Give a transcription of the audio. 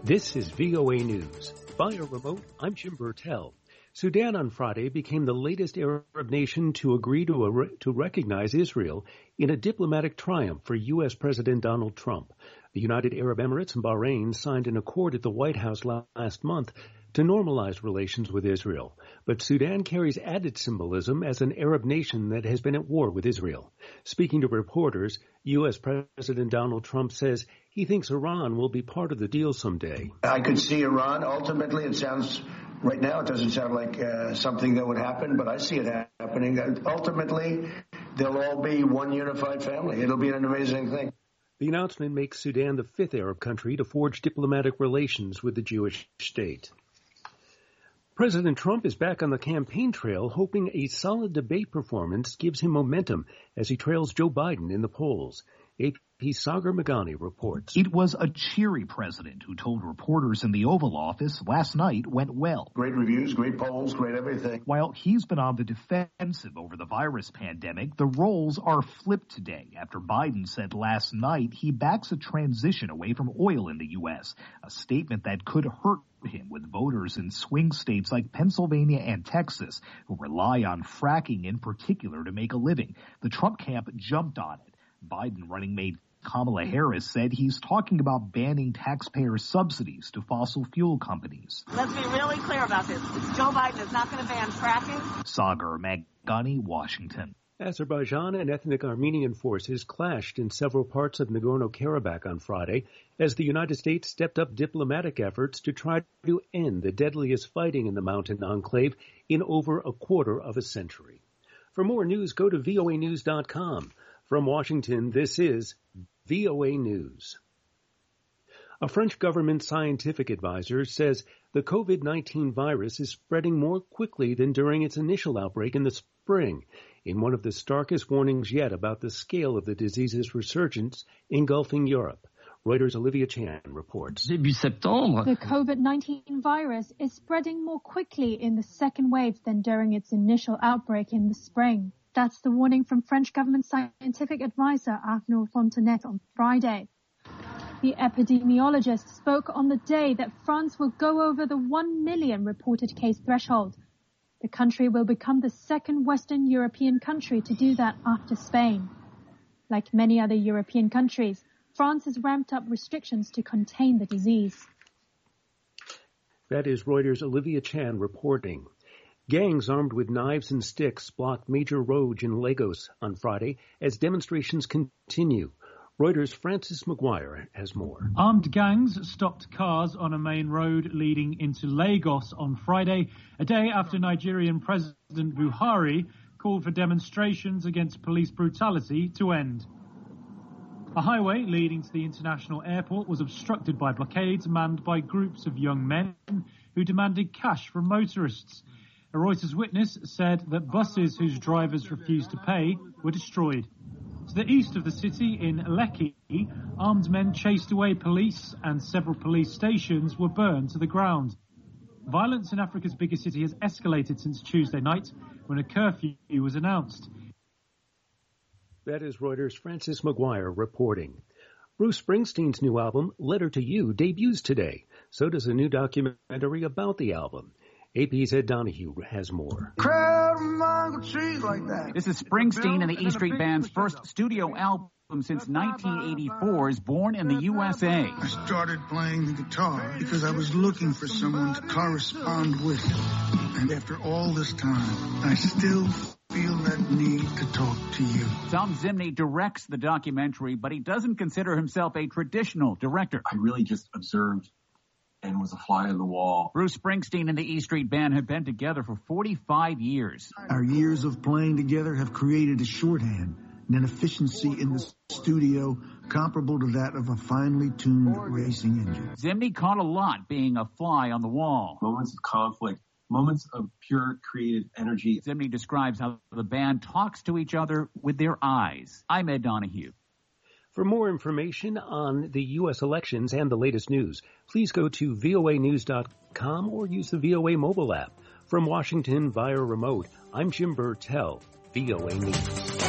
This is VOA News. Via remote, I'm Jim Burtell. Sudan on Friday became the latest Arab nation to agree to recognize Israel in a diplomatic triumph for U.S. President Donald Trump. The United Arab Emirates and Bahrain signed an accord at the White House last month to normalize relations with Israel. But Sudan carries added symbolism as an Arab nation that has been at war with Israel. Speaking to reporters, U.S. President Donald Trump says he thinks Iran will be part of the deal someday. I could see Iran. Ultimately, right now it doesn't sound like something that would happen, but I see it happening. Ultimately, they'll all be one unified family. It'll be an amazing thing. The announcement makes Sudan the fifth Arab country to forge diplomatic relations with the Jewish state. President Trump is back on the campaign trail, hoping a solid debate performance gives him momentum as he trails Joe Biden in the polls. AP Sagar Meghani reports. It was a cheery president who told reporters in the Oval Office last night went well. Great reviews, great polls, great everything. While he's been on the defensive over the virus pandemic, the roles are flipped today after Biden said last night he backs a transition away from oil in the U.S., a statement that could hurt him with voters in swing states like Pennsylvania and Texas who rely on fracking in particular to make a living. The Trump camp jumped on it. Biden running mate Kamala Harris said he's talking about banning taxpayer subsidies to fossil fuel companies. Let's be really clear about this. Joe Biden is not going to ban fracking. Sagar Meghani, Washington. Azerbaijan and ethnic Armenian forces clashed in several parts of Nagorno-Karabakh on Friday as the United States stepped up diplomatic efforts to try to end the deadliest fighting in the mountain enclave in over a quarter of a century. For more news, go to voanews.com. From Washington, this is VOA News. A French government scientific advisor says the COVID-19 virus is spreading more quickly than during its initial outbreak in the spring, in one of the starkest warnings yet about the scale of the disease's resurgence engulfing Europe. Reuters' Olivia Chan reports. The COVID-19 virus is spreading more quickly in the second wave than during its initial outbreak in the spring. That's the warning from French government scientific advisor Arnaud Fontanet on Friday. The epidemiologist spoke on the day that France will go over the 1 million reported case threshold. The country will become the second Western European country to do that after Spain. Like many other European countries, France has ramped up restrictions to contain the disease. That is Reuters' Olivia Chan reporting. Gangs armed with knives and sticks blocked major roads in Lagos on Friday as demonstrations continue. Reuters' Francis McGuire has more. Armed gangs stopped cars on a main road leading into Lagos on Friday, a day after Nigerian President Buhari called for demonstrations against police brutality to end. A highway leading to the international airport was obstructed by blockades manned by groups of young men who demanded cash from motorists. A Reuters witness said that buses whose drivers refused to pay were destroyed. To the east of the city in Lekki, armed men chased away police and several police stations were burned to the ground. Violence in Africa's biggest city has escalated since Tuesday night when a curfew was announced. That is Reuters' Francis McGuire reporting. Bruce Springsteen's new album, Letter to You, debuts today. So does a new documentary about the album. AP's Ed Donahue has more. This is Springsteen and the E Street Band's first studio album since 1984 is born in the USA. I started playing the guitar because I was looking for someone to correspond with. And after all this time, I still feel that need to talk to you. Tom Zimney directs the documentary, but he doesn't consider himself a traditional director. I really just observed and was a fly on the wall. Bruce Springsteen and the E Street Band have been together for 45 years. Our years of playing together have created a shorthand and an efficiency in the studio comparable to that of a finely tuned racing engine. Zimney caught a lot being a fly on the wall. Moments of conflict, moments of pure creative energy. Zimney describes how the band talks to each other with their eyes. I'm Ed Donahue. For more information on the U.S. elections and the latest news, please go to voanews.com or use the VOA mobile app. From Washington via remote, I'm Jim Burtell, VOA News.